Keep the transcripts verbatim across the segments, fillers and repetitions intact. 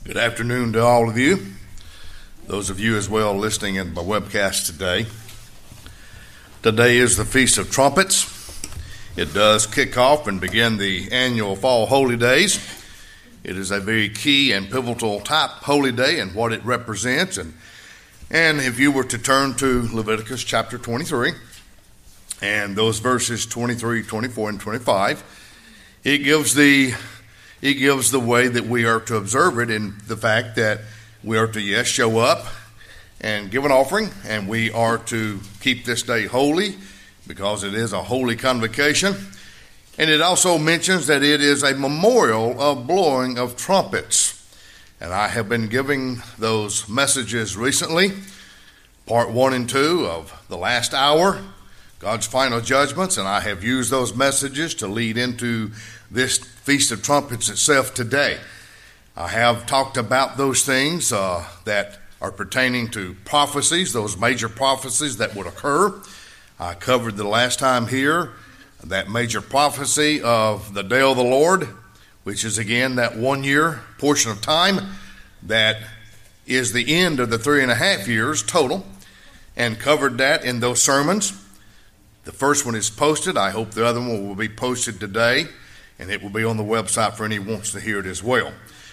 Good afternoon to all of you, those of you as well listening in my webcast today. Today is the Feast of Trumpets. It does kick off and begin the annual Fall Holy Days. It is a very key and pivotal type holy day and what it represents. And, and if you were to turn to Leviticus chapter twenty-three and those verses twenty-three, twenty-four, and twenty-five, it gives the It gives the way that we are to observe it in the fact that we are to, yes, show up and give an offering, and we are to keep this day holy because it is a holy convocation. And it also mentions that it is a memorial of blowing of trumpets. And I have been giving those messages recently, part one and two of the last hour, God's final judgments, and I have used those messages to lead into this Feast of Trumpets itself today. I have talked about those things uh, that are pertaining to prophecies, those major prophecies that would occur. I covered the last time here that major prophecy of the day of the Lord, which is again that one year portion of time that is the end of the three and a half years total, and covered that in those sermons. The first one is posted. I hope the other one will be posted today, and it will be on the website for anyone who wants to hear it as well.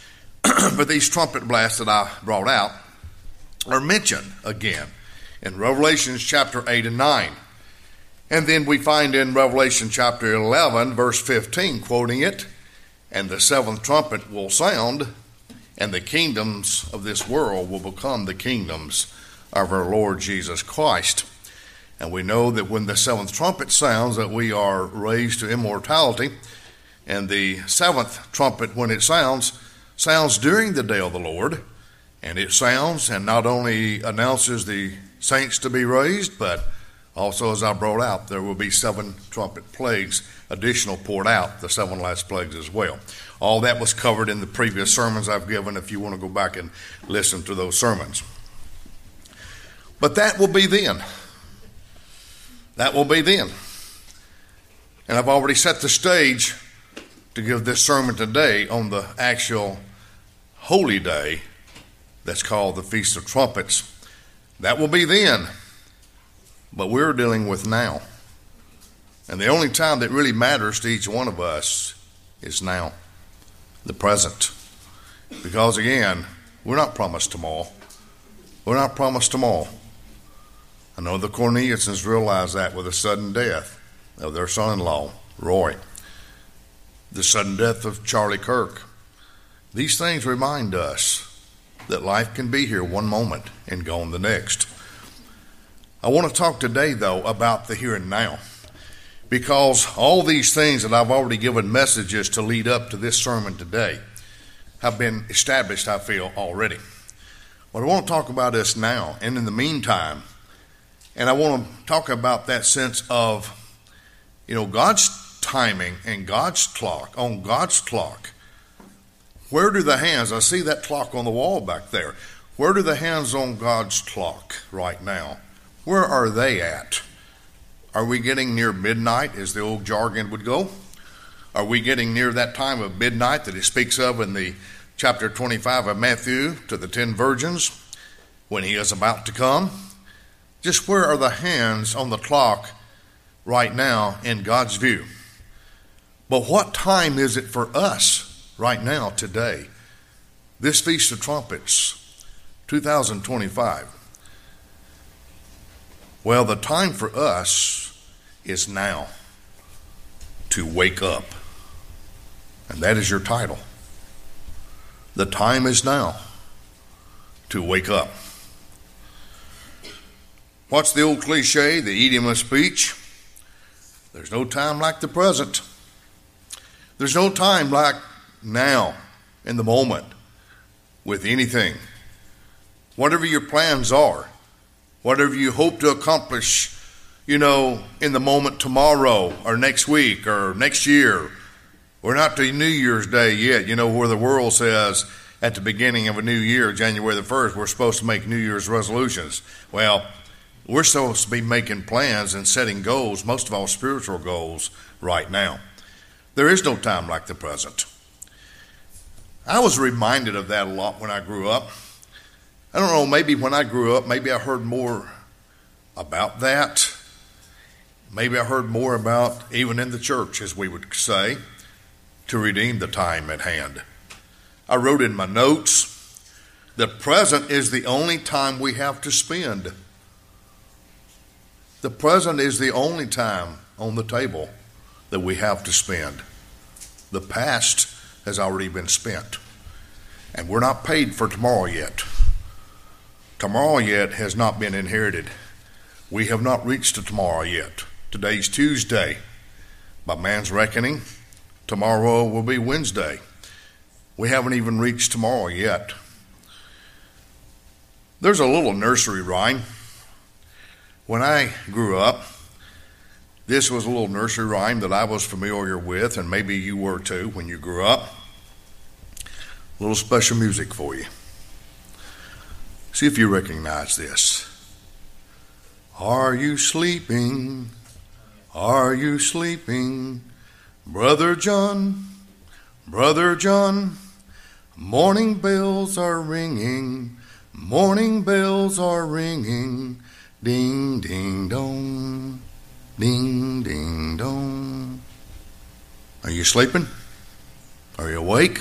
But these trumpet blasts that I brought out are mentioned again in Revelation chapter eight and nine. And then we find in Revelation chapter eleven, verse fifteen, quoting it, "And the seventh trumpet will sound, and the kingdoms of this world will become the kingdoms of our Lord Jesus Christ." And we know that when the seventh trumpet sounds, that we are raised to immortality. And the seventh trumpet, when it sounds, sounds during the day of the Lord. And it sounds and not only announces the saints to be raised, but also, as I brought out, there will be seven trumpet plagues additional poured out, the seven last plagues as well. All that was covered in the previous sermons I've given if you want to go back and listen to those sermons. But that will be then. That will be then. And I've already set the stage to give this sermon today on the actual holy day that's called the Feast of Trumpets. That will be then, but we're dealing with now. And the only time that really matters to each one of us is now, the present. Because again, we're not promised tomorrow. We're not promised tomorrow. I know the Corneliusons realized that with the sudden death of their son-in-law, Roy. The sudden death of Charlie Kirk. These things remind us that life can be here one moment and gone the next. I want to talk today, though, about the here and now, because all these things that I've already given messages to lead up to this sermon today have been established, I feel, already. What I want to talk about is now, and in the meantime, and I want to talk about that sense of, you know, God's timing and God's clock, on God's clock. Where do the hands, I see that clock on the wall back there. Where do the hands on God's clock right now? Where are they at? Are we getting near midnight, as the old jargon would go? Are we getting near that time of midnight that he speaks of in the chapter twenty-five of Matthew to the ten virgins when he is about to come? Just where are the hands on the clock right now in God's view? But what time is it for us right now, today? This Feast of Trumpets, two thousand twenty-five. Well, the time for us is now, to wake up. And that is your title. The time is now to wake up. What's the old cliche, the idiom of speech? There's no time like the present. There's no time like now, in the moment, with anything. Whatever your plans are, whatever you hope to accomplish, you know, in the moment tomorrow or next week or next year. We're not to New Year's Day yet, you know, where the world says at the beginning of a new year, January the first, we're supposed to make New Year's resolutions. Well, we're supposed to be making plans and setting goals, most of all spiritual goals, right now. There is no time like the present. I was reminded of that a lot when I grew up. I don't know, maybe when I grew up, maybe I heard more about that. Maybe I heard more about, even in the church, as we would say, to redeem the time at hand. I wrote in my notes, the present is the only time we have to spend. The present is the only time on the table that we have to spend. The past has already been spent. And we're not paid for tomorrow yet. Tomorrow yet has not been inherited. We have not reached to tomorrow yet. Today's Tuesday. By man's reckoning, tomorrow will be Wednesday. We haven't even reached tomorrow yet. There's a little nursery rhyme. When I grew up, this was a little nursery rhyme that I was familiar with, and maybe you were too when you grew up. A little special music for you. See if you recognize this. Are you sleeping? Are you sleeping? Brother John, Brother John, morning bells are ringing, morning bells are ringing, ding, ding, dong, ding, ding, dong. Are you sleeping? Are you awake?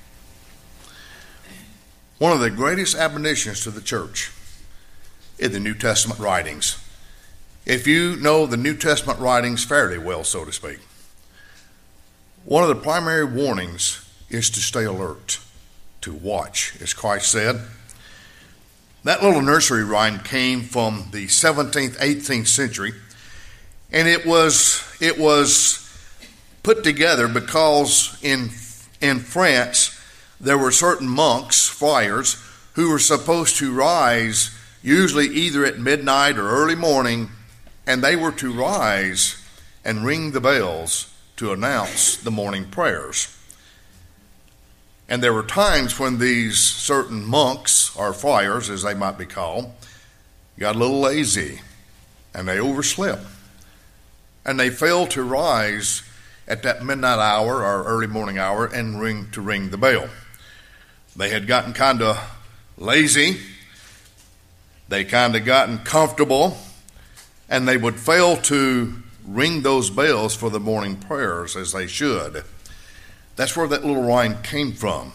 One of the greatest admonitions to the church in the New Testament writings. If you know the New Testament writings fairly well, so to speak, one of the primary warnings is to stay alert, to watch, as Christ said. That little nursery rhyme came from the seventeenth, eighteenth century, and it was it was put together because in in France there were certain monks, friars, who were supposed to rise usually either at midnight or early morning, and they were to rise and ring the bells to announce the morning prayers. And there were times when these certain monks, or friars as they might be called, got a little lazy and they overslept. And they failed to rise at that midnight hour or early morning hour and ring to ring the bell. They had gotten kind of lazy. They kind of gotten comfortable, and they would fail to ring those bells for the morning prayers as they should. That's where that little rhyme came from.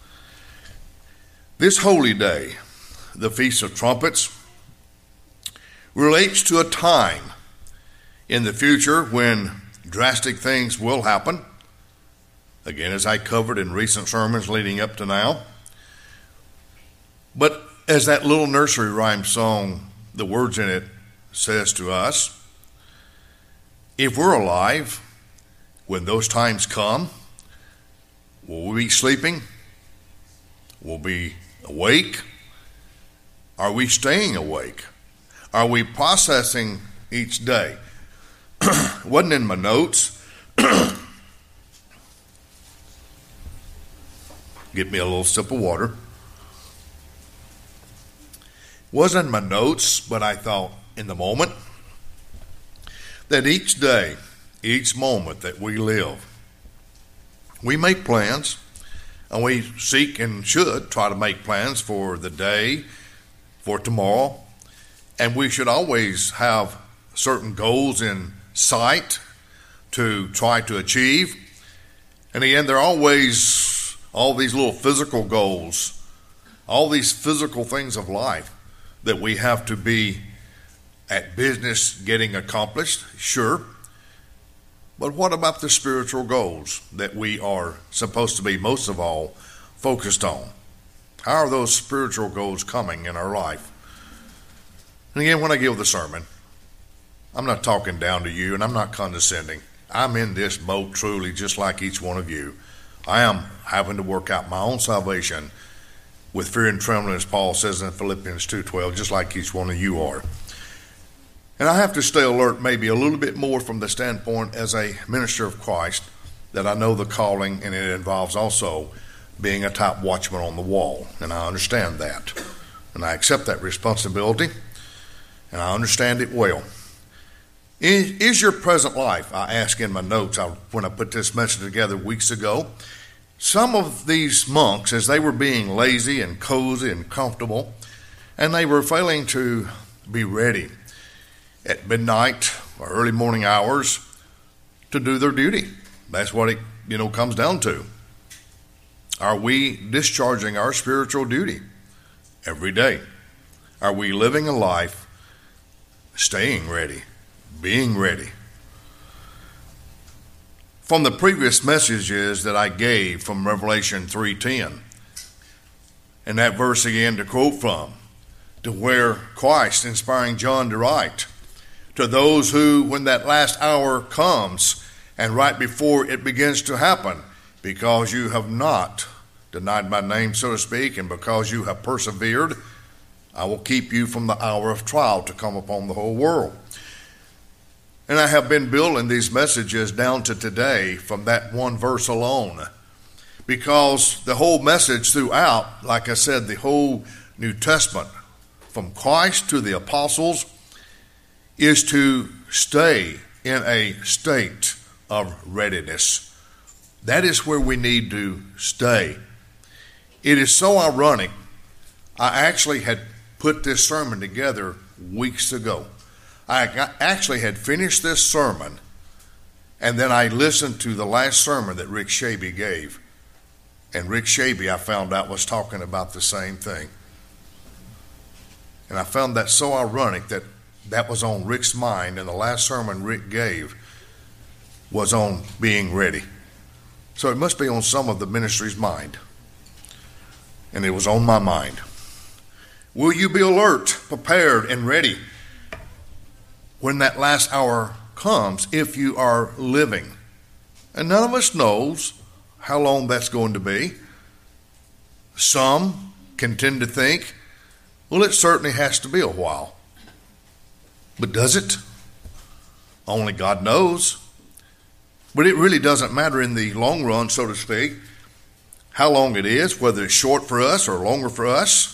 This holy day, the Feast of Trumpets, relates to a time in the future when drastic things will happen. Again, as I covered in recent sermons leading up to now. But as that little nursery rhyme song, the words in it says to us, if we're alive when those times come, will we be sleeping? Will we be awake? Are we staying awake? Are we processing each day? It wasn't in my notes. Get me a little sip of water. Wasn't in my notes, but I thought in the moment that each day, each moment that we live, we make plans, and we seek and should try to make plans for the day, for tomorrow, and we should always have certain goals in sight to try to achieve. And again, there are always all these little physical goals, all these physical things of life that we have to be at business getting accomplished, sure. But what about the spiritual goals that we are supposed to be most of all focused on? How are those spiritual goals coming in our life? And again, when I give the sermon, I'm not talking down to you and I'm not condescending. I'm in this boat truly just like each one of you. I am having to work out my own salvation with fear and trembling, as Paul says in Philippians two twelve, just like each one of you are. And I have to stay alert maybe a little bit more from the standpoint as a minister of Christ, that I know the calling, and it involves also being a top watchman on the wall. And I understand that. And I accept that responsibility, and I understand it well. Is, is your present life, I asked in my notes I, when I put this message together weeks ago, Some of these monks, as they were being lazy and cozy and comfortable, and they were failing to be ready at midnight or early morning hours to do their duty. That's what it, you know, comes down to. Are we discharging our spiritual duty every day? Are we living a life staying ready, being ready? From the previous messages that I gave from Revelation three ten, and that verse again to quote from, to where Christ inspiring John to write, to those who, when that last hour comes, and right before it begins to happen, because you have not denied my name, so to speak, and because you have persevered, I will keep you from the hour of trial to come upon the whole world. And I have been building these messages down to today from that one verse alone, because the whole message throughout, like I said, the whole New Testament, from Christ to the apostles, is to stay in a state of readiness. That is where we need to stay. It is so ironic. I actually had put this sermon together weeks ago. I actually had finished this sermon, and then I listened to the last sermon that Rick Shaby gave. And Rick Shaby, I found out, was talking about the same thing. And I found that so ironic that that was on Rick's mind, and the last sermon Rick gave was on being ready. So it must be on some of the ministry's mind. And it was on my mind. Will you be alert, prepared, and ready when that last hour comes, if you are living? And none of us knows how long that's going to be. Some can tend to think, well, it certainly has to be a while. But does it? Only God knows. But it really doesn't matter in the long run, so to speak, how long it is, whether it's short for us or longer for us.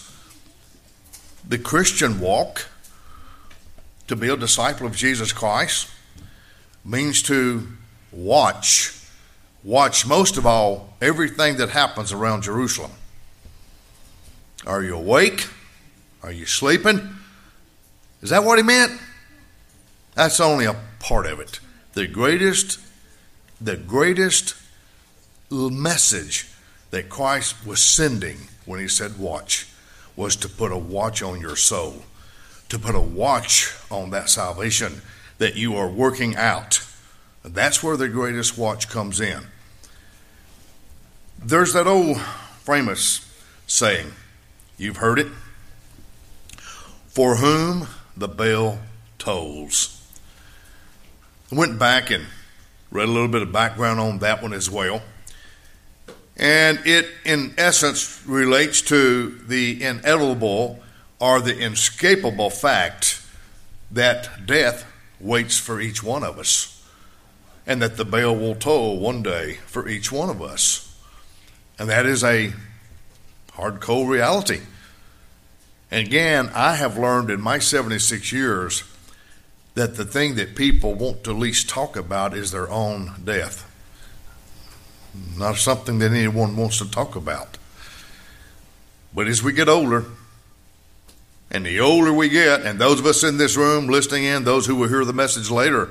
The Christian walk, to be a disciple of Jesus Christ, means to watch, watch most of all everything that happens around Jerusalem. Are you awake? Are you sleeping? Is that what he meant? That's only a part of it. The greatest, the greatest message that Christ was sending when he said watch was to put a watch on your soul, to put a watch on that salvation that you are working out. That's where the greatest watch comes in. There's that old famous saying, you've heard it, for whom the bell tolls. I went back and read a little bit of background on that one as well. And it, in essence, relates to the inevitable or the inescapable fact that death waits for each one of us, and that the bell will toll one day for each one of us. And that is a hard, cold reality. And again, I have learned in my seventy-six years that the thing that people want to least talk about is their own death. Not something that anyone wants to talk about. But as we get older, and the older we get, and those of us in this room listening in, those who will hear the message later,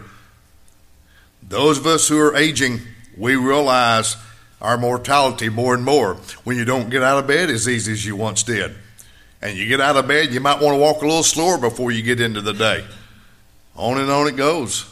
those of us who are aging, we realize our mortality more and more when you don't get out of bed as easy as you once did. And you get out of bed, you might want to walk a little slower before you get into the day. On and on it goes.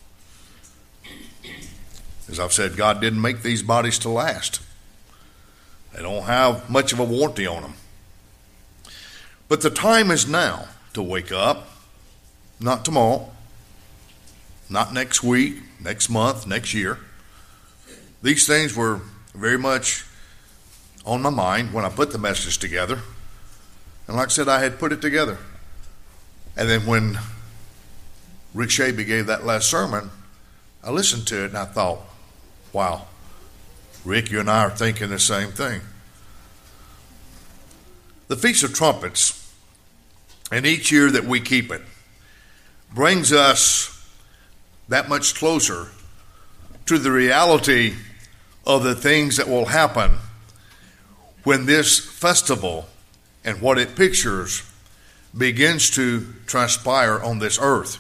As I've said, God didn't make these bodies to last. They don't have much of a warranty on them. But the time is now to wake up, not tomorrow, not next week, next month, next year. These things were very much on my mind when I put the message together. And like I said, I had put it together. And then when Rick Shaby gave that last sermon, I listened to it and I thought, wow, Rick, you and I are thinking the same thing. The Feast of Trumpets, and each year that we keep it, brings us that much closer to the reality of the things that will happen when this festival and what it pictures begins to transpire on this earth.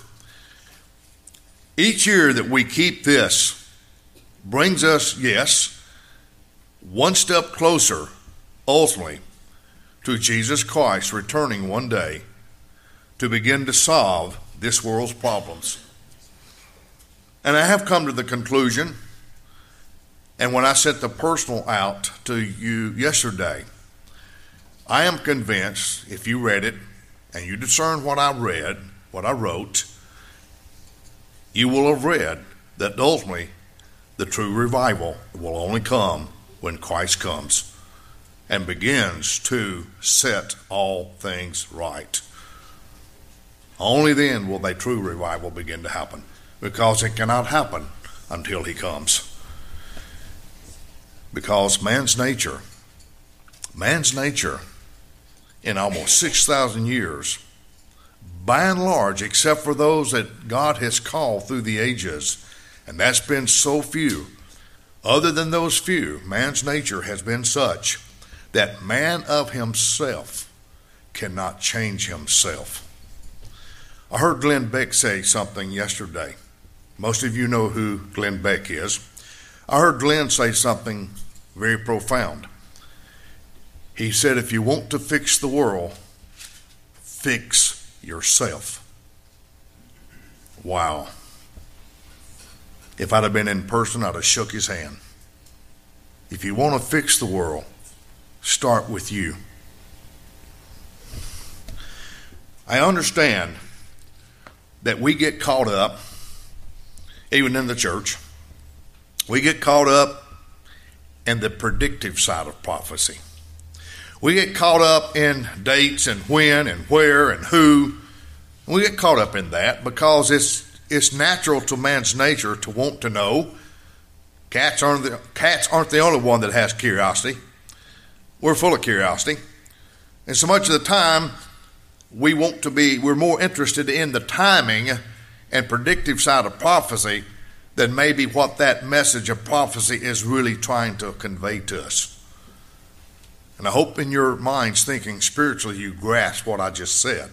Each year that we keep this brings us, yes, one step closer, ultimately, to Jesus Christ returning one day to begin to solve this world's problems. And I have come to the conclusion, and when I sent the personal out to you yesterday, I am convinced, if you read it and you discern what I read, what I wrote, you will have read that ultimately the true revival will only come when Christ comes and begins to set all things right. Only then will that true revival begin to happen, because it cannot happen until he comes. Because man's nature, man's nature in almost six thousand years, by and large, except for those that God has called through the ages, and that's been so few, other than those few, man's nature has been such that man of himself cannot change himself. I heard Glenn Beck say something yesterday. Most of you know who Glenn Beck is. I heard Glenn say something very profound. He said, if you want to fix the world, fix yourself. Wow. If I'd have been in person, I'd have shook his hand. If you want to fix the world, start with you. I understand that we get caught up, even in the church, we get caught up in the predictive side of prophecy. We get caught up in dates and when and where and who. We get caught up in that because it's it's natural to man's nature to want to know. Cats aren't the, cats aren't the only one that has curiosity. We're full of curiosity. And so much of the time, we want to be, we're more interested in the timing and predictive side of prophecy than maybe what that message of prophecy is really trying to convey to us. And I hope in your minds thinking spiritually you grasp what I just said.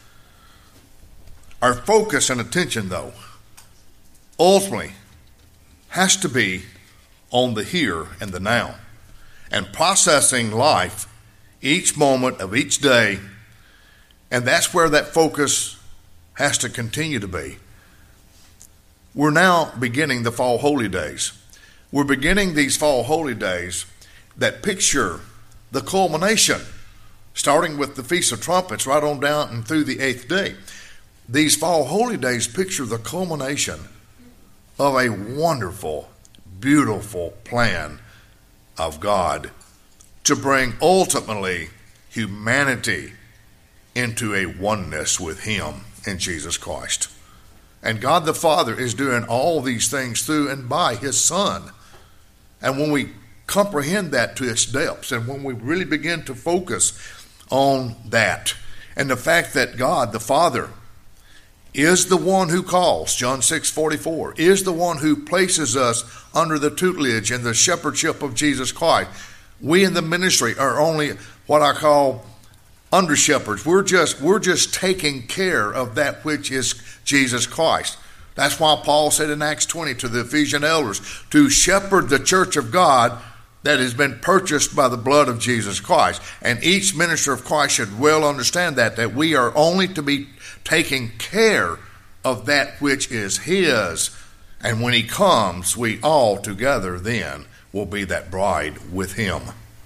Our focus and attention, though, ultimately has to be on the here and the now, and processing life each moment of each day. And that's where that focus has to continue to be. We're now beginning the fall holy days. We're beginning these fall holy days that picture the culmination, starting with the Feast of Trumpets right on down and through the eighth day. These fall holy days picture the culmination of a wonderful, beautiful plan of God to bring ultimately humanity into a oneness with Him in Jesus Christ. And God the Father is doing all these things through and by His Son. And when we comprehend that to its depths, and when we really begin to focus on that, and the fact that God the Father is the one who calls, John six forty-four, is the one who places us under the tutelage and the shepherdship of Jesus Christ. We in the ministry are only what I call under shepherds. We're just we're just taking care of that which is Jesus Christ. That's why Paul said in Acts twenty to the Ephesian elders to shepherd the church of God that has been purchased by the blood of Jesus Christ. And each minister of Christ should well understand that, that we are only to be taking care of that which is His. And when He comes, we all together then will be that bride with Him.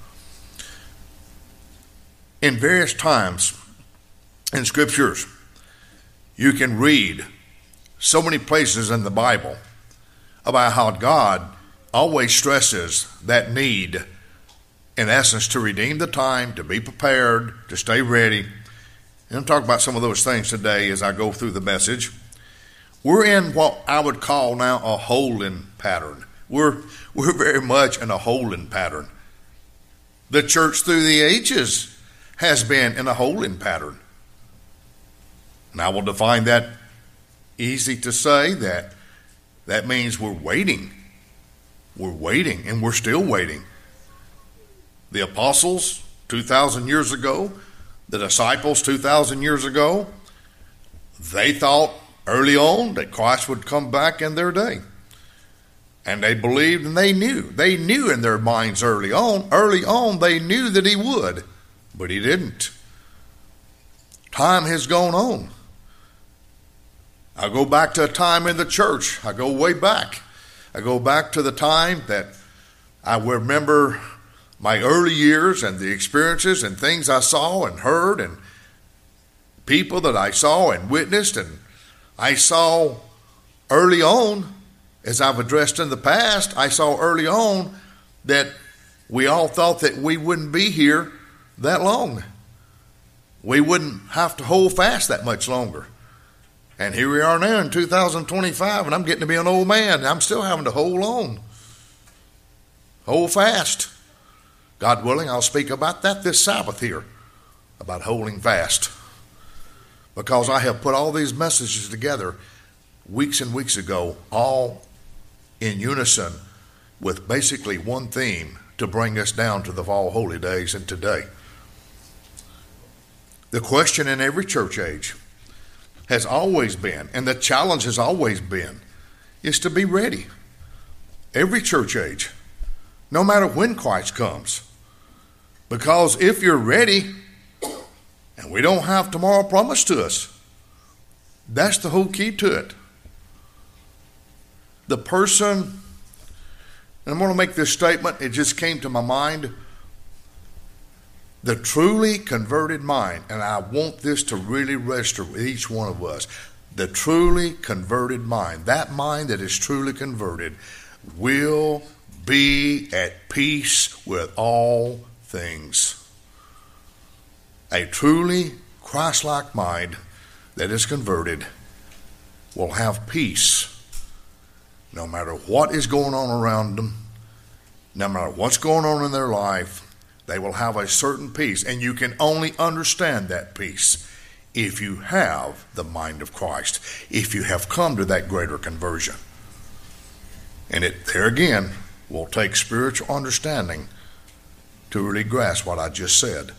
In various times in Scriptures, you can read so many places in the Bible about how God always stresses that need, in essence, to redeem the time, to be prepared, to stay ready. And I'll talk about some of those things today as I go through the message. We're in what I would call now a holding pattern. We're, we're very much in a holding pattern. The church through the ages has been in a holding pattern. And I will define that easy to say that that means we're waiting. We're waiting, and we're still waiting. The apostles two thousand years ago, the disciples two thousand years ago, they thought early on that Christ would come back in their day. And they believed and they knew. They knew in their minds early on. Early on, they knew that he would, but he didn't. Time has gone on. I go back to a time in the church. I go way back. I go back to the time that I remember my early years and the experiences and things I saw and heard and people that I saw and witnessed. And I saw early on, as I've addressed in the past, I saw early on that we all thought that we wouldn't be here that long. We wouldn't have to hold fast that much longer. And here we are now in two thousand twenty-five, and I'm getting to be an old man. I'm still having to hold on. Hold fast. God willing, I'll speak about that this Sabbath here, about holding fast. Because I have put all these messages together weeks and weeks ago, all in unison with basically one theme to bring us down to the fall holy days and today. The question in every church age has always been, and the challenge has always been, is to be ready. Every church age, no matter when Christ comes. Because if you're ready, and we don't have tomorrow promised to us, that's the whole key to it. The person, and I'm going to make this statement, it just came to my mind, the truly converted mind, and I want this to really register with each one of us, the truly converted mind, that mind that is truly converted, will be at peace with all things. A truly Christ-like mind that is converted will have peace no matter what is going on around them, no matter what's going on in their life. They will have a certain peace, and you can only understand that peace if you have the mind of Christ, if you have come to that greater conversion. And it, there again, will take spiritual understanding to really grasp what I just said.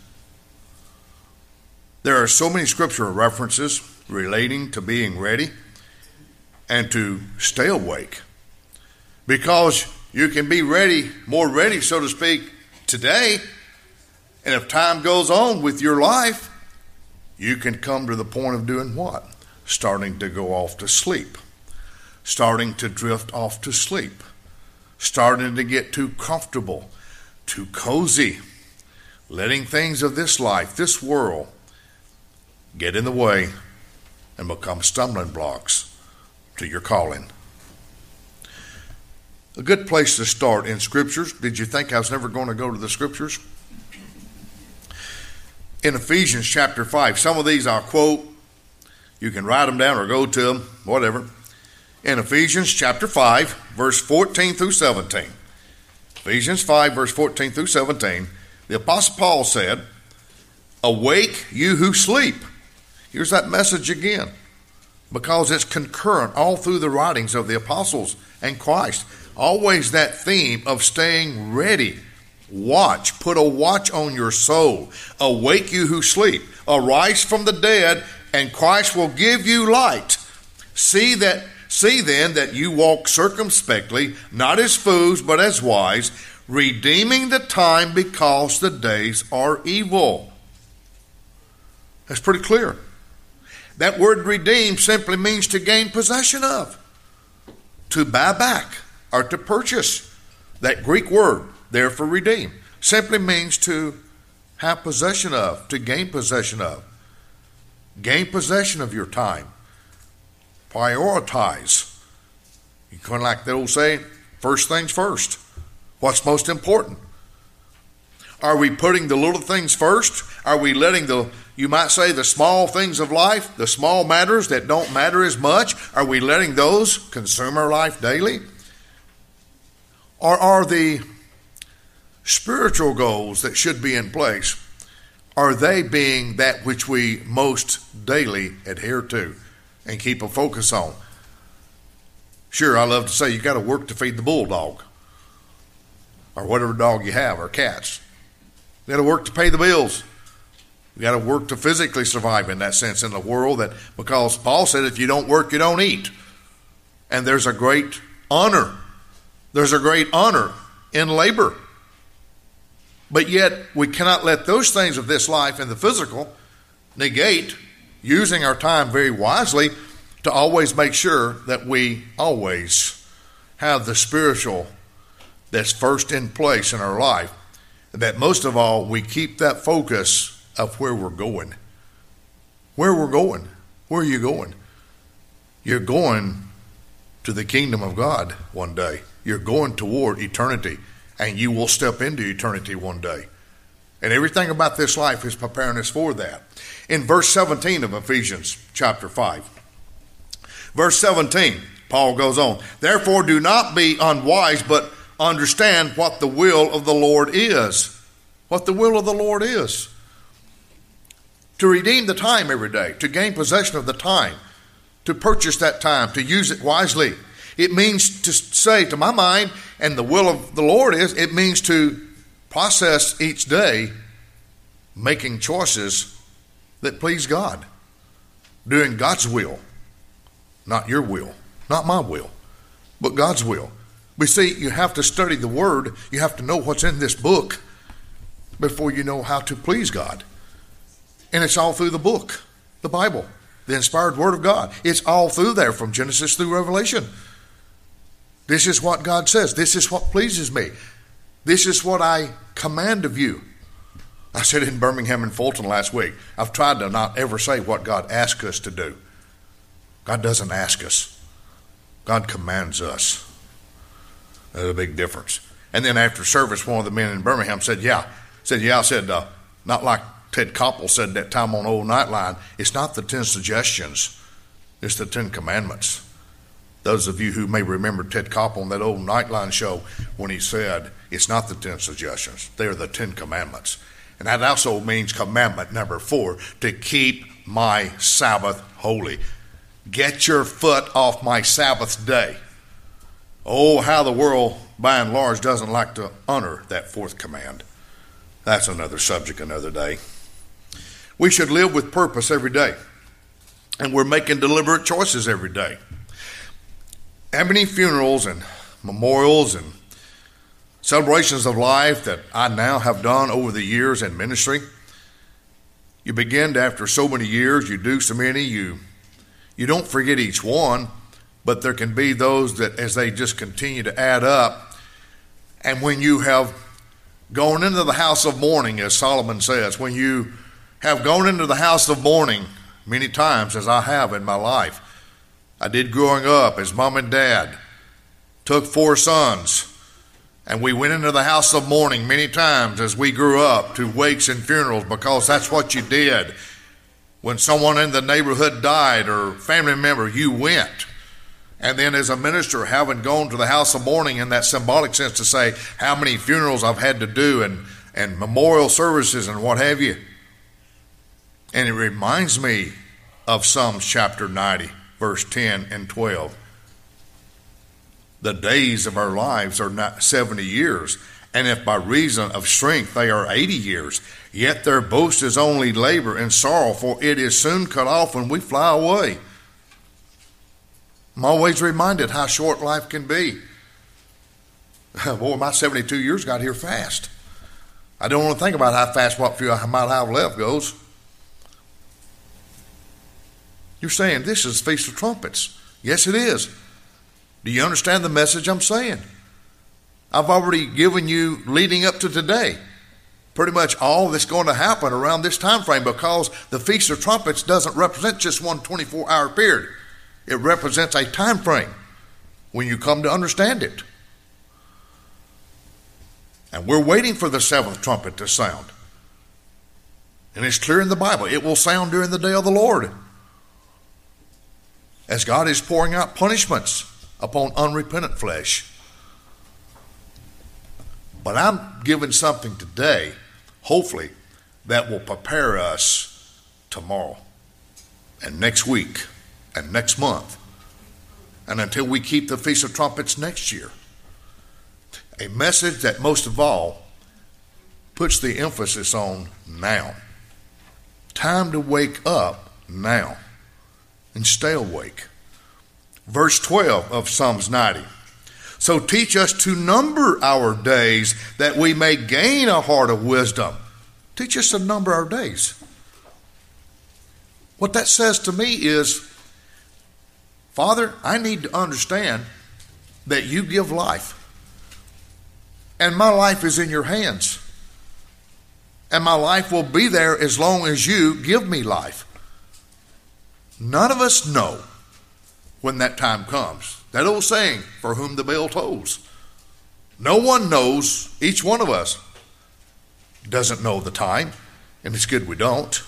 There are so many scriptural references relating to being ready and to stay awake, because you can be ready, more ready, so to speak, today. And if time goes on with your life, you can come to the point of doing what? Starting to go off to sleep. Starting to drift off to sleep. Starting to get too comfortable, too cozy. Letting things of this life, this world, get in the way and become stumbling blocks to your calling. A good place to start in scriptures. Did you think I was never going to go to the scriptures? In Ephesians chapter five, some of these I'll quote. You can write them down or go to them, whatever. In Ephesians chapter five, verse fourteen through seventeen. Ephesians five, verse fourteen through seventeen. The Apostle Paul said, "Awake, you who sleep." Here's that message again, because it's concurrent all through the writings of the apostles and Christ. Always that theme of staying ready. Watch, put a watch on your soul. Awake, you who sleep. Arise from the dead, and Christ will give you light. See that, see then that you walk circumspectly, not as fools, but as wise, redeeming the time, because the days are evil. That's pretty clear. That word redeem simply means to gain possession of, to buy back, or to purchase. That Greek word there for redeem simply means to have possession of, to gain possession of. Gain possession of your time. Prioritize. You kind of like the old saying, first things first. What's most important? Are we putting the little things first? Are we letting the, you might say, the small things of life, the small matters that don't matter as much, are we letting those consume our life daily? Or are the spiritual goals that should be in place, are they being that which we most daily adhere to and keep a focus on? Sure, I love to say you got to work to feed the bulldog. or whatever dog you have, or cats. We got to work to pay the bills. We got to work to physically survive in that sense in the world, that because Paul said if you don't work, you don't eat. And there's a great honor. There's a great honor in labor. But yet we cannot let those things of this life and the physical negate using our time very wisely to always make sure that we always have the spiritual that's first in place in our life. And that most of all, we keep that focus of where we're going. Where we're going. Where are you going? You're going to the kingdom of God one day. You're going toward eternity, and you will step into eternity one day. And everything about this life is preparing us for that. In verse seventeen of Ephesians chapter five, verse seventeen, Paul goes on, therefore do not be unwise, but understand what the will of the Lord is. What the will of the Lord is. To redeem the time every day, to gain possession of the time, to purchase that time, to use it wisely. It means to say, to my mind, and the will of the Lord is, it means to process each day making choices that please God. Doing God's will. Not your will. Not my will. But God's will. We see, you have to study the Word. You have to know what's in this book before you know how to please God. And it's all through the book, the Bible, the inspired Word of God. It's all through there from Genesis through Revelation. This is what God says. This is what pleases me. This is what I command of you. I said in Birmingham and Fulton last week, I've tried to not ever say what God asks us to do. God doesn't ask us. God commands us. There's a big difference. And then after service, one of the men in Birmingham said, yeah. Said, yeah, I said, uh, not like Ted Koppel said that time on Old Nightline, it's not the ten suggestions, it's the Ten Commandments. Those of you who may remember Ted Koppel on that Old Nightline show when he said, it's not the ten suggestions, they are the Ten Commandments. And that also means commandment number four, to keep my Sabbath holy. Get your foot off my Sabbath day. Oh, how the world, by and large, doesn't like to honor that fourth command. That's another subject another day. We should live with purpose every day. And we're making deliberate choices every day. How many funerals and memorials and celebrations of life that I now have done over the years in ministry? You begin to, after so many years, you do so many, you you don't forget each one, but there can be those that as they just continue to add up, and when you have gone into the house of mourning, as Solomon says, when you have gone into the house of mourning many times, as I have in my life, I did growing up as mom and dad, took four sons, and we went into the house of mourning many times as we grew up to wakes and funerals, because that's what you did. When someone in the neighborhood died or family member, you went. And then as a minister, having gone to the house of mourning in that symbolic sense to say how many funerals I've had to do and, and memorial services and what have you. And it reminds me of Psalms chapter ninety, verse ten and twelve. The days of our lives are not seventy years, and if by reason of strength they are eighty years, yet their boast is only labor and sorrow, for it is soon cut off when we fly away. I'm always reminded how short life can be. Boy, my seventy-two years got here fast. I don't want to think about how fast what few I might have left goes. You're saying this is the Feast of Trumpets. Yes, it is. Do you understand the message I'm saying? I've already given you, leading up to today, pretty much all that's going to happen around this time frame, because the Feast of Trumpets doesn't represent just one twenty-four hour period. It represents a time frame when you come to understand it. And we're waiting for the seventh trumpet to sound. And it's clear in the Bible, it will sound during the day of the Lord, as God is pouring out punishments upon unrepentant flesh. But I'm giving something today, hopefully, that will prepare us tomorrow and next week and next month, and until we keep the Feast of Trumpets next year. a message that most of all puts the emphasis on now. Time to wake up now and stay awake. Verse twelve of Psalms ninety. So teach us to number our days that we may gain a heart of wisdom. Teach us to number our days. What that says to me is, Father, I need to understand that you give life. And my life is in your hands. And my life will be there as long as you give me life. None of us know when that time comes. That old saying, for whom the bell tolls. No one knows. Each one of us doesn't know the time, and it's good we don't.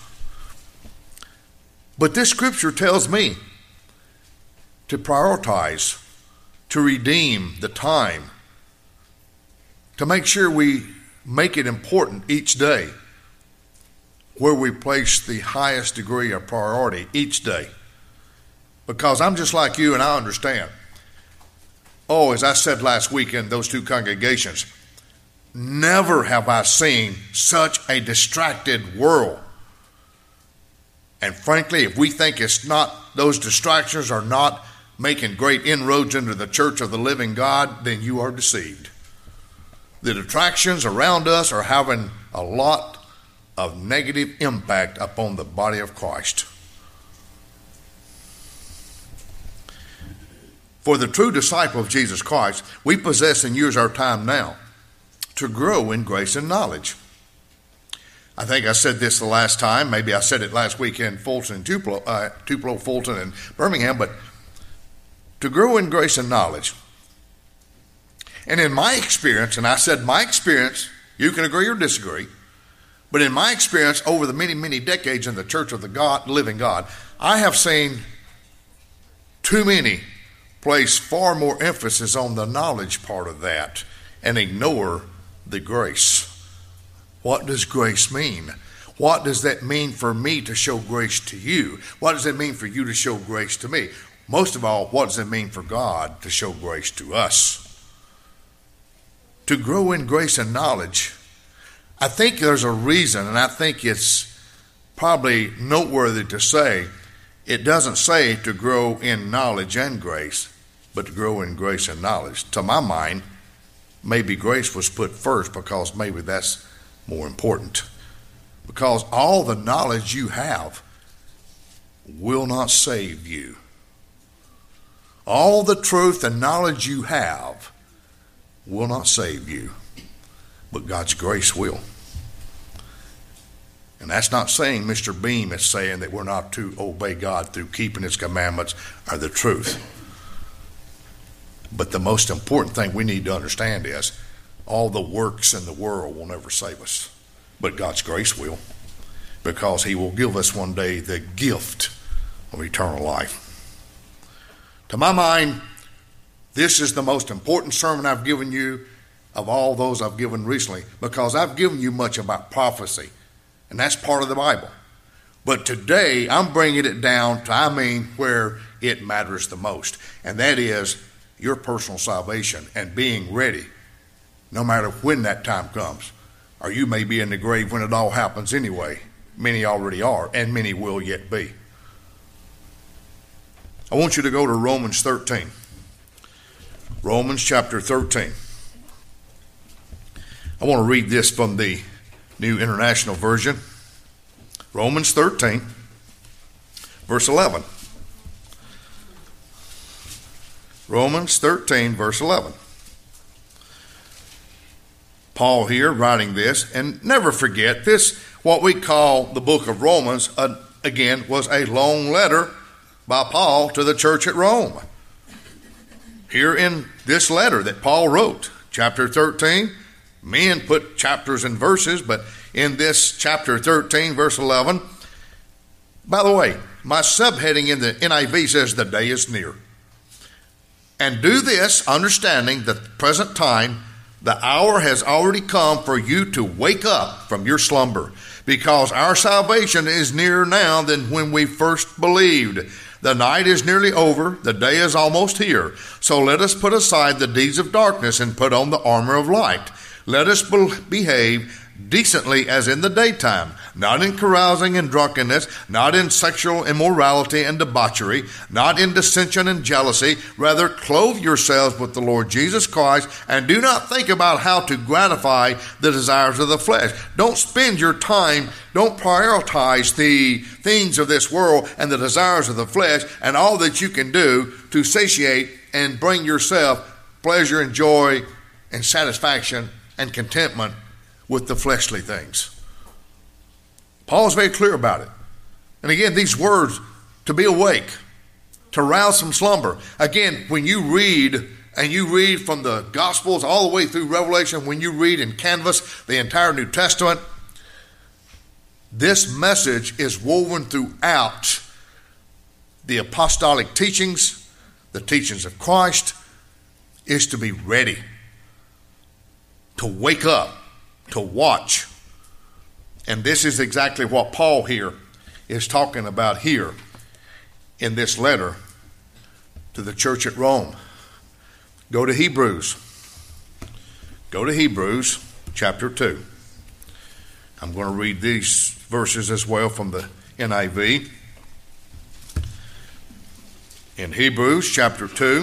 But this scripture tells me to prioritize, to redeem the time, to make sure we make it important each day, where we place the highest degree of priority each day. Because I'm just like you and I understand. Oh, as I said last week in those two congregations, never have I seen such a distracted world. And frankly, if we think it's not, those distractions are not making great inroads into the church of the living God, then you are deceived. The distractions around us are having a lot of negative impact upon the body of Christ. For the true disciple of Jesus Christ, we possess and use our time now to grow in grace and knowledge. I think I said this the last time. Maybe I said it last week in Fulton and Tupelo, uh, Tupelo, Fulton, and Birmingham. But to grow in grace and knowledge. And in my experience, and I said my experience, you can agree or disagree, but in my experience over the many, many decades in the church of the God, living God, I have seen too many place far more emphasis on the knowledge part of that and ignore the grace. What does grace mean? What does that mean for me to show grace to you? What does it mean for you to show grace to me? Most of all, what does it mean for God to show grace to us? To grow in grace and knowledge, I think there's a reason, and I think it's probably noteworthy to say, it doesn't say to grow in knowledge and grace, but to grow in grace and knowledge. To my mind, maybe grace was put first because maybe that's more important. Because all the knowledge you have will not save you. All the truth and knowledge you have will not save you, but God's grace will. And that's not saying Mister Beam is saying that we're not to obey God through keeping his commandments or the truth. But the most important thing we need to understand is all the works in the world will never save us, but God's grace will, because he will give us one day the gift of eternal life. To my mind, this is the most important sermon I've given you of all those I've given recently, because I've given you much about prophecy, and that's part of the Bible. But today, I'm bringing it down to, I mean, where it matters the most, and that is your personal salvation and being ready, no matter when that time comes. Or you may be in the grave when it all happens anyway. Many already are, and many will yet be. I want you to go to Romans thirteen. Romans chapter thirteen. I want to read this from the New International Version. Romans thirteen, verse eleven. Romans thirteen, verse eleven. Paul here writing this, and never forget this, what we call the book of Romans, uh, again, was a long letter by Paul to the church at Rome. Here in this letter that Paul wrote, chapter thirteen, men put chapters and verses, but in this chapter thirteen, verse eleven, by the way, my subheading in the N I V says, the day is near. And do this, understanding that the present time, the hour has already come for you to wake up from your slumber, because our salvation is nearer now than when we first believed. The night is nearly over, the day is almost here. So let us put aside the deeds of darkness and put on the armor of light. Let us be- behave decently as in the daytime, not in carousing and drunkenness, not in sexual immorality and debauchery, not in dissension and jealousy. Rather, clothe yourselves with the Lord Jesus Christ, and do not think about how to gratify the desires of the flesh. Don't spend your time, don't prioritize the things of this world and the desires of the flesh and all that you can do to satiate and bring yourself pleasure and joy and satisfaction and contentment with the fleshly things. Paul's very clear about it. And again, these words, to be awake, to rouse from slumber. Again, when you read, and you read from the Gospels all the way through Revelation, when you read and canvass the entire New Testament, this message is woven throughout the apostolic teachings, the teachings of Christ, is to be ready, to wake up, to watch. And this is exactly what Paul here is talking about here in this letter to the church at Rome. Go to Hebrews. Go to Hebrews chapter two. I'm going to read these verses as well from the N I V. In Hebrews chapter two,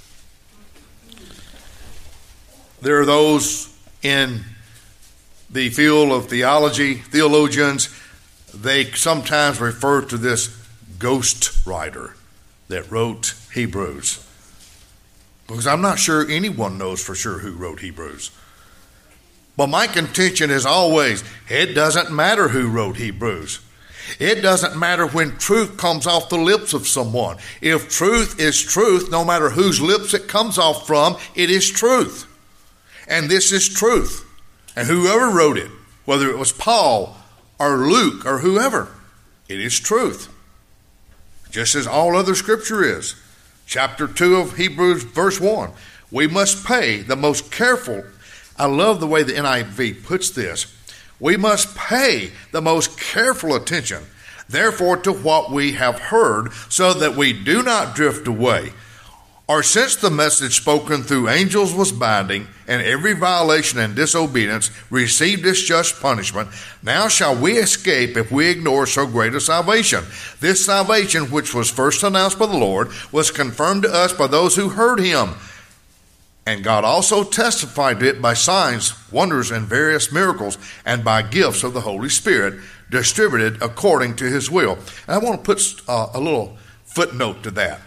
there are those in the field of theology, theologians, they sometimes refer to this ghost writer that wrote Hebrews. Because I'm not sure anyone knows for sure who wrote Hebrews. But my contention is always, it doesn't matter who wrote Hebrews. It doesn't matter when truth comes off the lips of someone. If truth is truth, no matter whose lips it comes off from, it is truth. And this is truth. And whoever wrote it, whether it was Paul or Luke or whoever, it is truth. Just as all other scripture is. Chapter two of Hebrews, verse one. We must pay the most careful. I love the way the N I V puts this. We must pay the most careful attention, therefore, to what we have heard, so that we do not drift away. Or since the message spoken through angels was binding, and every violation and disobedience received its just punishment, now shall we escape if we ignore so great a salvation. This salvation, which was first announced by the Lord, was confirmed to us by those who heard him. And God also testified to it by signs, wonders, and various miracles, and by gifts of the Holy Spirit, distributed according to his will. And I want to put uh, a little footnote to that.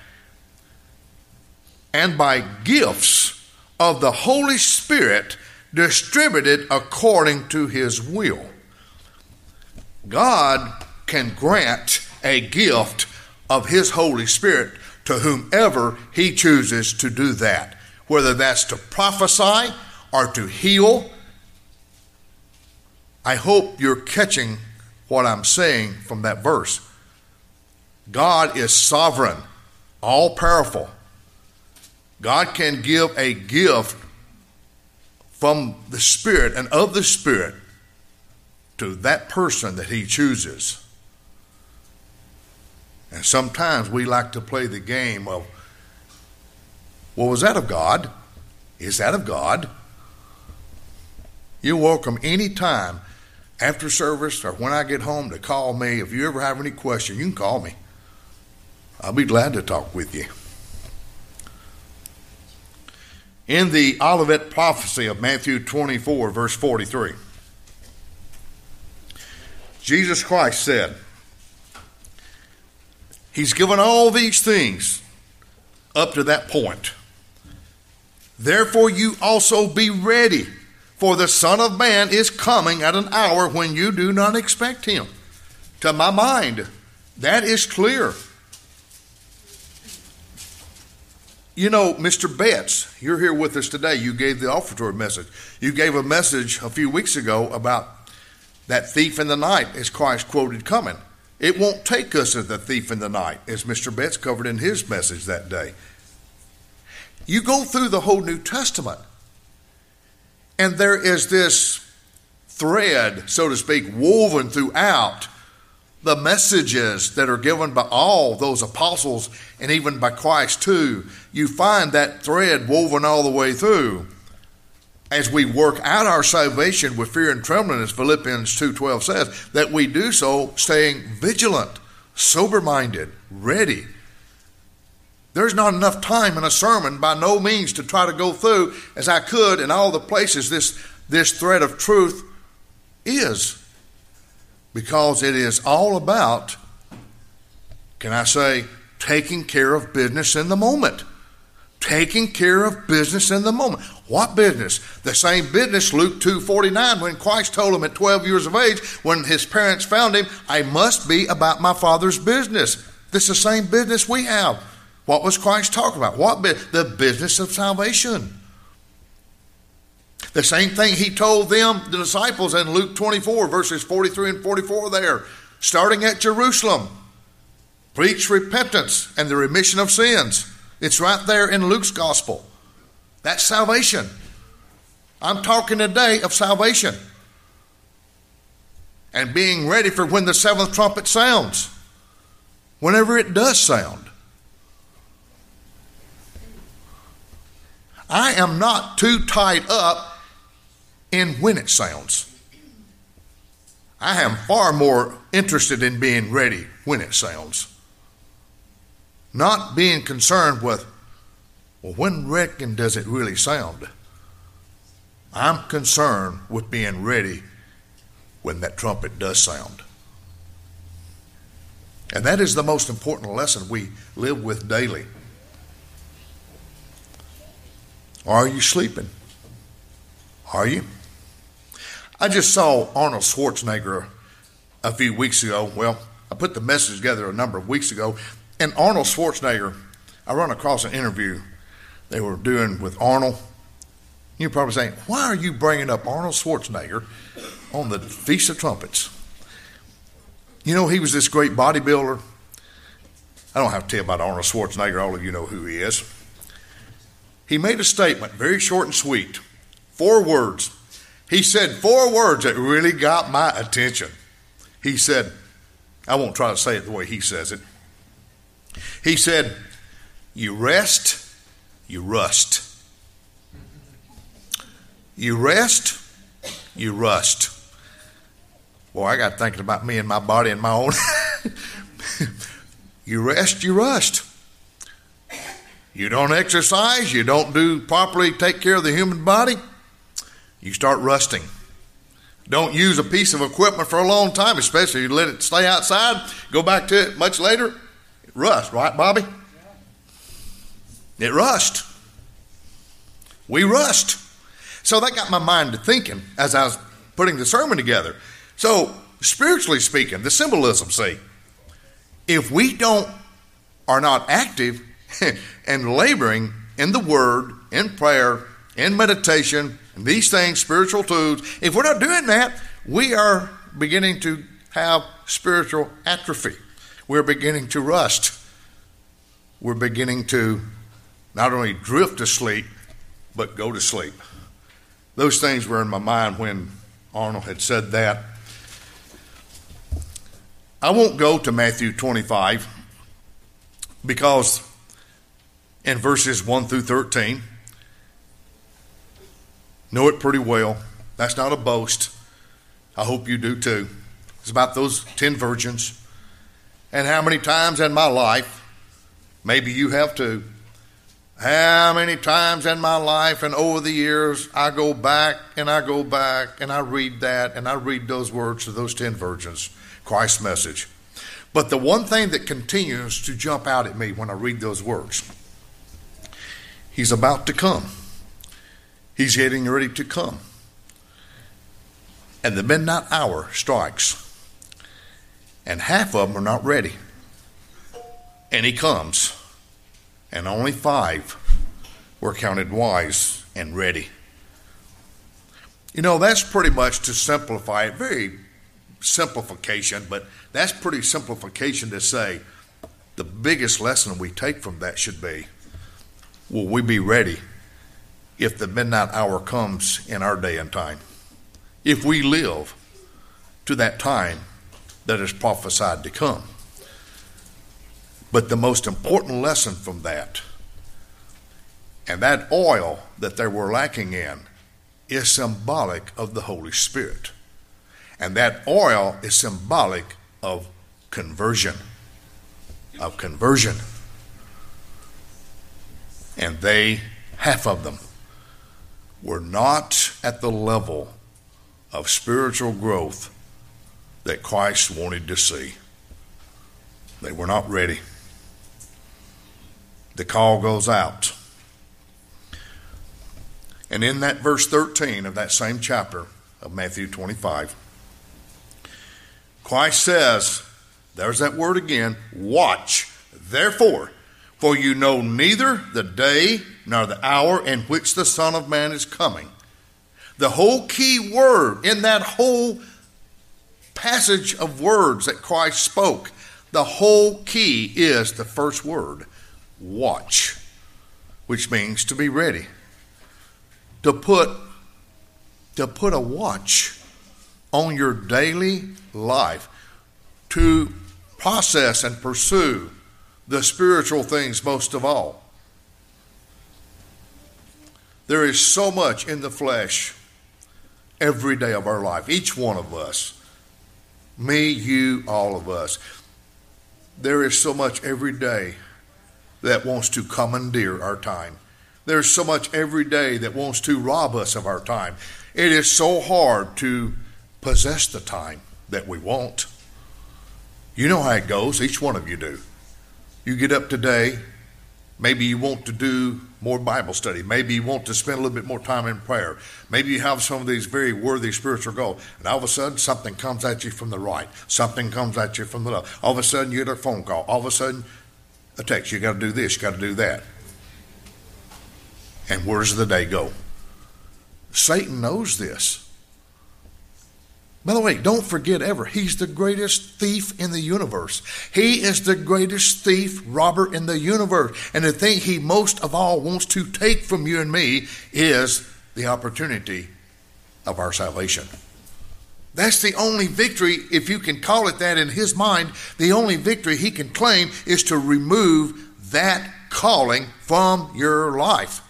And by gifts of the Holy Spirit distributed according to his will. God can grant a gift of his Holy Spirit to whomever he chooses to do that, whether that's to prophesy or to heal. I hope you're catching what I'm saying from that verse. God is sovereign, all-powerful. God can give a gift from the Spirit and of the Spirit to that person that he chooses. And sometimes we like to play the game of, well, was that of God? Is that of God? You're welcome any time after service or when I get home to call me. If you ever have any question, you can call me. I'll be glad to talk with you. In the Olivet prophecy of Matthew twenty-four, verse forty-three, Jesus Christ said, he's given all these things up to that point. Therefore you also be ready, for the Son of Man is coming at an hour when you do not expect him. To my mind, that is clear. You know, Mister Betts, you're here with us today. You gave the offertory message. You gave a message a few weeks ago about that thief in the night, as Christ quoted coming. It won't take us as the thief in the night, as Mister Betts covered in his message that day. You go through the whole New Testament, and there is this thread, so to speak, woven throughout the messages that are given by all those apostles and even by Christ too, you find that thread woven all the way through. As we work out our salvation with fear and trembling, as Philippians two twelve says, that we do so staying vigilant, sober-minded, ready. There's not enough time in a sermon by no means to try to go through as I could in all the places this, this thread of truth is. Because it is all about, can I say, taking care of business in the moment. Taking care of business in the moment. What business? The same business, Luke two forty-nine, when Christ told him at twelve years of age, when his parents found him, I must be about my Father's business. This is the same business we have. What was Christ talking about? What bu- The business of salvation. The same thing he told them, the disciples, in Luke twenty-four, verses forty-three and forty-four there, starting at Jerusalem. Preach repentance and the remission of sins. It's right there in Luke's gospel. That's salvation. I'm talking today of salvation. And being ready for when the seventh trumpet sounds. Whenever it does sound. I am not too tied up in when it sounds. I am far more interested in being ready when it sounds. Not being concerned with, well, when reckon does it really sound? I'm concerned with being ready when that trumpet does sound. And that is the most important lesson we live with daily. Are you sleeping? Are you? I just saw Arnold Schwarzenegger a few weeks ago. Well, I put the message together a number of weeks ago. And Arnold Schwarzenegger, I run across an interview they were doing with Arnold. You're probably saying, why are you bringing up Arnold Schwarzenegger on the Feast of Trumpets? You know, he was this great bodybuilder. I don't have to tell you about Arnold Schwarzenegger. All of you know who he is. He made a statement, very short and sweet. Four words. He said four words that really got my attention. He said, I won't try to say it the way he says it. He said, you rest, you rust. You rest, you rust. Boy, I got thinking about me and my body and my own. You rest, you rust. You don't exercise, you don't do properly take care of the human body, you start rusting. Don't use a piece of equipment for a long time, especially you let it stay outside, go back to it much later. Rust, right, Bobby? It rust. We rust. So that got my mind to thinking as I was putting the sermon together. So, spiritually speaking, the symbolism, see, if we don't, are not active and laboring in the Word, in prayer, in meditation, and these things, spiritual tools, if we're not doing that, we are beginning to have spiritual atrophy. We're beginning to rust. We're beginning to not only drift to sleep, but go to sleep. Those things were in my mind when Arnold had said that. I won't go to Matthew twenty-five because in verses one through thirteen, know it pretty well. That's not a boast. I hope you do too. It's about those ten virgins. And how many times in my life, maybe you have too, how many times in my life and over the years I go back and I go back and I read that and I read those words to those ten virgins, Christ's message. But the one thing that continues to jump out at me when I read those words, he's about to come. He's getting ready to come. And the midnight hour strikes. And half of them are not ready. And he comes. And only five were counted wise and ready. You know, that's pretty much to simplify it. Very simplification, but that's pretty simplification to say the biggest lesson we take from that should be, will we be ready if the midnight hour comes in our day and time? If we live to that time that is prophesied to come. But the most important lesson from that, and that oil that they were lacking in, is symbolic of the Holy Spirit. And that oil is symbolic of conversion. Of conversion. And they, half of them, were not at the level of spiritual growth that Christ wanted to see. They were not ready. The call goes out. And in that verse thirteen of that same chapter of Matthew twenty-five, Christ says, there's that word again, watch, therefore, for you know neither the day nor the hour in which the Son of Man is coming. The whole key word in that whole passage of words that Christ spoke, the whole key is the first word, watch, which means to be ready. To put, to put a watch on your daily life, to process and pursue the spiritual things most of all. There is so much in the flesh every day of our life, each one of us, me, you, all of us. There is so much every day that wants to commandeer our time. There's so much every day that wants to rob us of our time. It is so hard to possess the time that we want. You know how it goes. Each one of you do. You get up today, maybe you want to do more Bible study. Maybe you want to spend a little bit more time in prayer. Maybe you have some of these very worthy spiritual goals. And all of a sudden, something comes at you from the right. Something comes at you from the left. All of a sudden, you get a phone call. All of a sudden, a text. You got to do this. You got to do that. And where does the day go? Satan knows this. By the way, don't forget ever, he's the greatest thief in the universe. He is the greatest thief, robber in the universe. And the thing he most of all wants to take from you and me is the opportunity of our salvation. That's the only victory, if you can call it that in his mind, the only victory he can claim is to remove that calling from your life.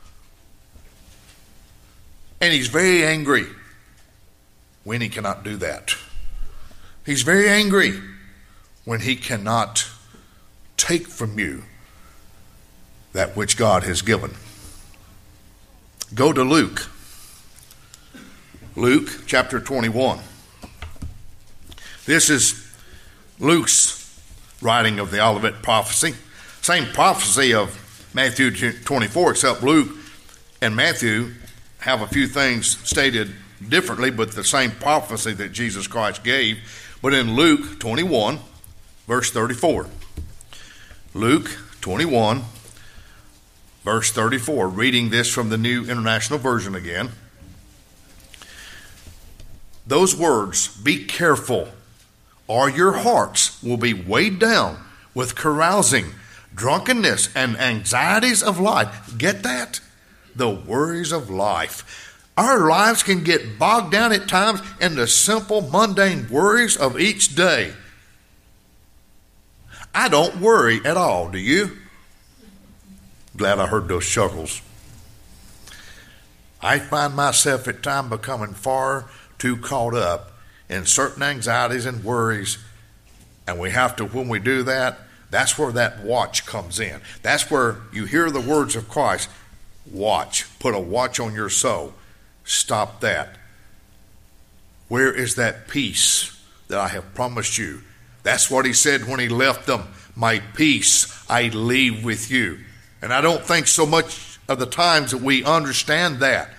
And he's very angry when he cannot do that. He's very angry when he cannot take from you that which God has given. Go to Luke. Luke chapter twenty-one. This is Luke's writing of the Olivet prophecy. Same prophecy of Matthew twenty-four, except Luke and Matthew have a few things stated differently, but the same prophecy that Jesus Christ gave. But in Luke twenty-one, verse thirty-four. Luke twenty-one, verse thirty-four. Reading this from the New International Version again. Those words, be careful, or your hearts will be weighed down with carousing, drunkenness, and anxieties of life. Get that? The worries of life. Our lives can get bogged down at times in the simple, mundane worries of each day. I don't worry at all, do you? Glad I heard those chuckles. I find myself at times becoming far too caught up in certain anxieties and worries, and we have to, when we do that, that's where that watch comes in. That's where you hear the words of Christ. Watch. Put a watch on your soul. Stop that. Where is that peace that I have promised you? That's what he said when he left them. My peace I leave with you. And I don't think so much of the times that we understand that.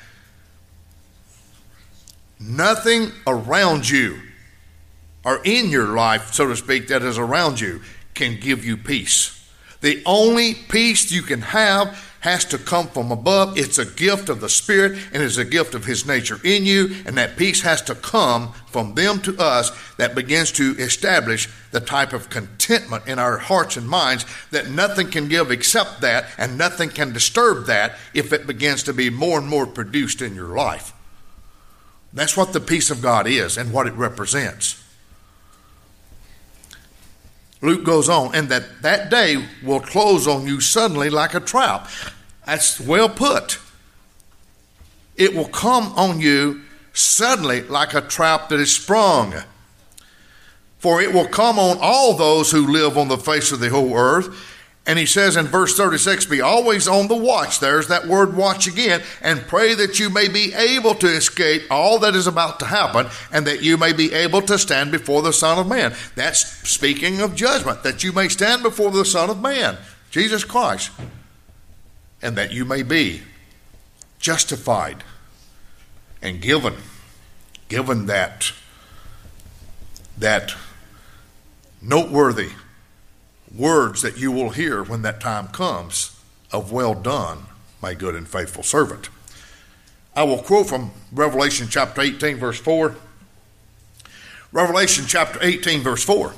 Nothing around you or in your life, so to speak, that is around you can give you peace. The only peace you can have has to come from above. It's a gift of the Spirit, and it's a gift of his nature in you, and that peace has to come from them to us that begins to establish the type of contentment in our hearts and minds that nothing can give except that, and nothing can disturb that if it begins to be more and more produced in your life. That's what the peace of God is and what it represents. Luke goes on, and that that day will close on you suddenly like a trap. That's well put. It will come on you suddenly like a trap that is sprung. For it will come on all those who live on the face of the whole earth. And he says in verse thirty-six, be always on the watch. There's that word watch again. And pray that you may be able to escape all that is about to happen, and that you may be able to stand before the Son of Man. That's speaking of judgment, that you may stand before the Son of Man, Jesus Christ, and that you may be justified and given, given that, that noteworthy words that you will hear when that time comes of well done, my good and faithful servant. I will quote from Revelation chapter eighteen, verse four. Revelation chapter eighteen, verse four.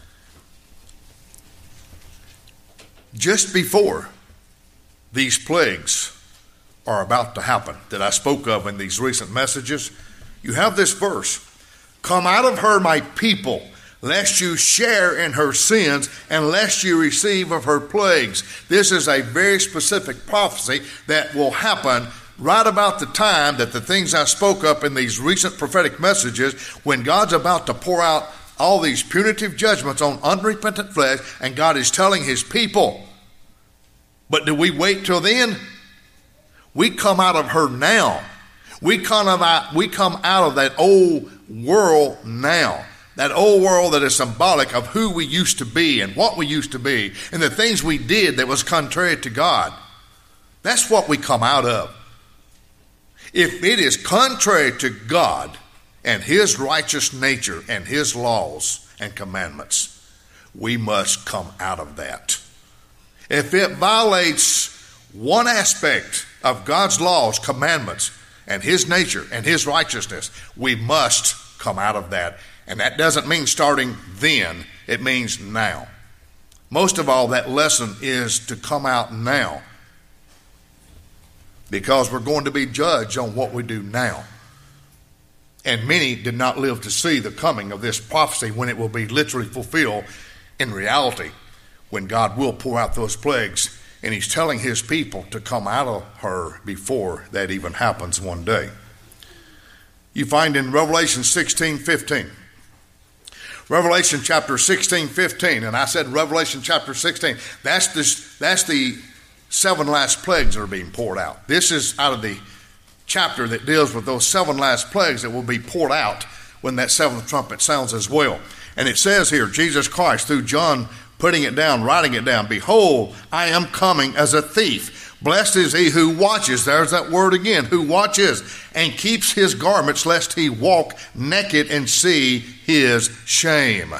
Just before these plagues are about to happen that I spoke of in these recent messages, you have this verse, come out of her, my people, lest you share in her sins, and lest you receive of her plagues. This is a very specific prophecy that will happen right about the time that the things I spoke up in these recent prophetic messages, when God's about to pour out all these punitive judgments on unrepentant flesh, and God is telling his people. But do we wait till then? We come out of her now. We come out, we come out of that old world now. That old world that is symbolic of who we used to be and what we used to be and the things we did that was contrary to God. That's what we come out of. If it is contrary to God and his righteous nature and his laws and commandments, we must come out of that. If it violates one aspect of God's laws, commandments, and his nature and his righteousness, we must come out of that. And that doesn't mean starting then. It means now. Most of all, that lesson is to come out now, because we're going to be judged on what we do now. And many did not live to see the coming of this prophecy when it will be literally fulfilled in reality, when God will pour out those plagues. And he's telling his people to come out of her before that even happens one day. You find in Revelation sixteen fifteen. Revelation chapter sixteen, fifteen, and I said Revelation chapter sixteen, that's the, that's the seven last plagues that are being poured out. This is out of the chapter that deals with those seven last plagues that will be poured out when that seventh trumpet sounds as well. And it says here, Jesus Christ, through John putting it down, writing it down, behold, I am coming as a thief. Blessed is he who watches, there's that word again, who watches, and keeps his garments, lest he walk naked and see his shame.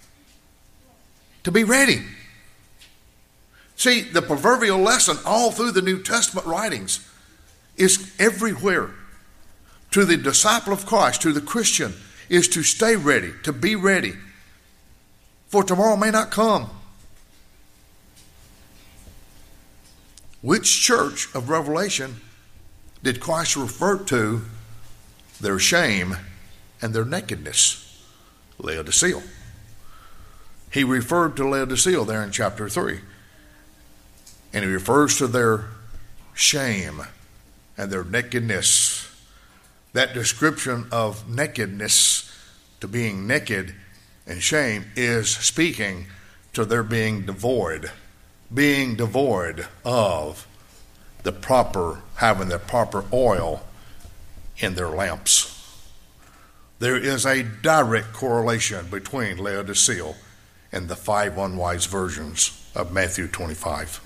To be ready. See, the proverbial lesson all through the New Testament writings is everywhere. To the disciple of Christ, to the Christian, is to stay ready, to be ready. For tomorrow may not come. Which church of Revelation did Christ refer to their shame and their nakedness? Laodicea. He referred to Laodicea there in chapter three. And he refers to their shame and their nakedness. That description of nakedness, to being naked and shame, is speaking to their being devoid. Being devoid of the proper, having the proper oil in their lamps. There is a direct correlation between Laodicea and the five unwise virgins of Matthew twenty-five.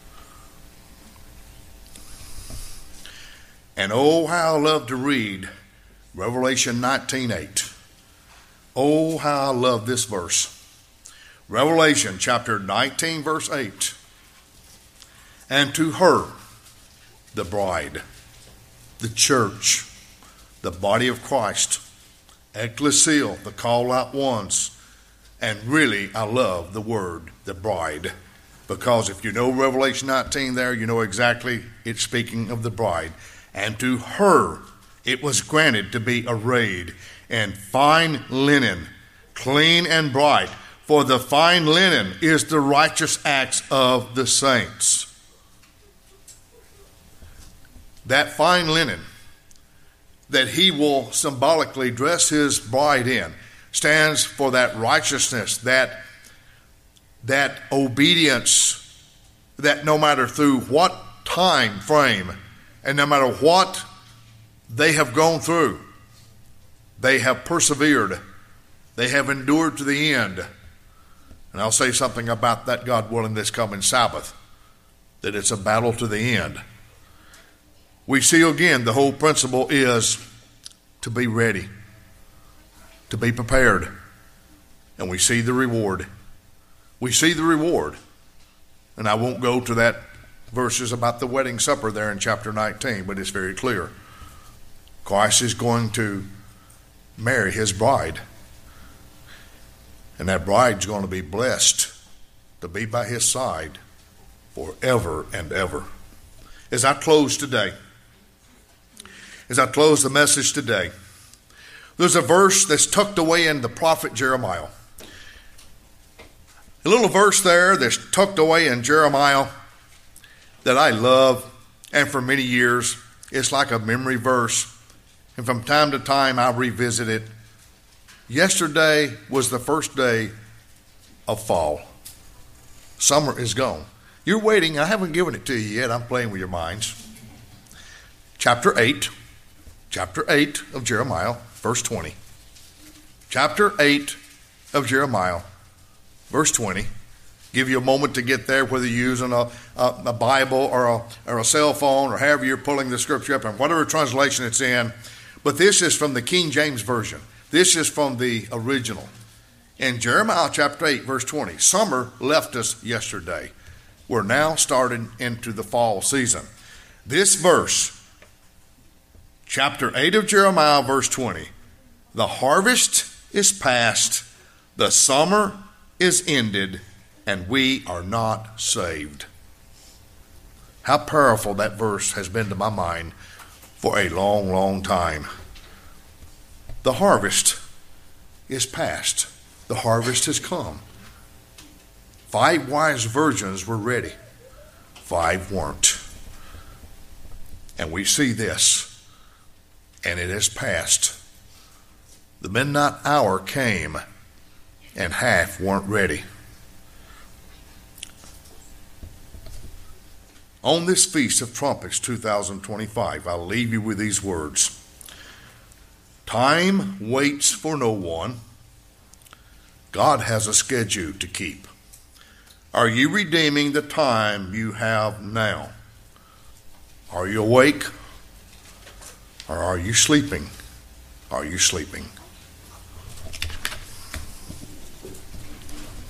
And oh, how I love to read Revelation nineteen eight. Oh, how I love this verse. Revelation chapter nineteen, verse eight. And to her, the bride, the church, the body of Christ, ecclesia, the called out ones. And really, I love the word, the bride, because if you know Revelation nineteen there, you know exactly it's speaking of the bride. And to her, it was granted to be arrayed in fine linen, clean and bright. For the fine linen is the righteous acts of the saints. That fine linen that he will symbolically dress his bride in stands for that righteousness, that, that obedience, that no matter through what time frame and no matter what they have gone through, they have persevered, they have endured to the end. And I'll say something about that, God willing, this coming Sabbath, that it's a battle to the end. We see again the whole principle is to be ready, to be prepared, and we see the reward. We see the reward. And I won't go to that verses about the wedding supper there in chapter nineteen, but it's very clear. Christ is going to marry his bride. And that bride's going to be blessed to be by his side forever and ever. As I close today, as I close the message today, there's a verse that's tucked away in the prophet Jeremiah. A little verse there that's tucked away in Jeremiah that I love, and for many years, it's like a memory verse. And from time to time, I revisit it. Yesterday was the first day of fall. Summer is gone. You're waiting. I haven't given it to you yet. I'm playing with your minds. Chapter eight. Chapter eight of Jeremiah, verse twenty. Chapter eight of Jeremiah, verse twenty. Give you a moment to get there, whether you're using a, a, a Bible or a, or a cell phone or however you're pulling the scripture up and whatever translation it's in. But this is from the King James Version. This is from the original. In Jeremiah chapter eight, verse twenty, summer left us yesterday. We're now starting into the fall season. This verse, chapter eight of Jeremiah, verse twenty, the harvest is past, the summer is ended, and we are not saved. How powerful that verse has been to my mind for a long, long time. The harvest is past. The harvest has come. Five wise virgins were ready. Five weren't. And we see this, and it is past. The midnight hour came, and half weren't ready. On this Feast of Trumpets two thousand twenty-five, I'll leave you with these words. Time waits for no one. God has a schedule to keep. Are you redeeming the time you have now? Are you awake? Or are you sleeping? Are you sleeping?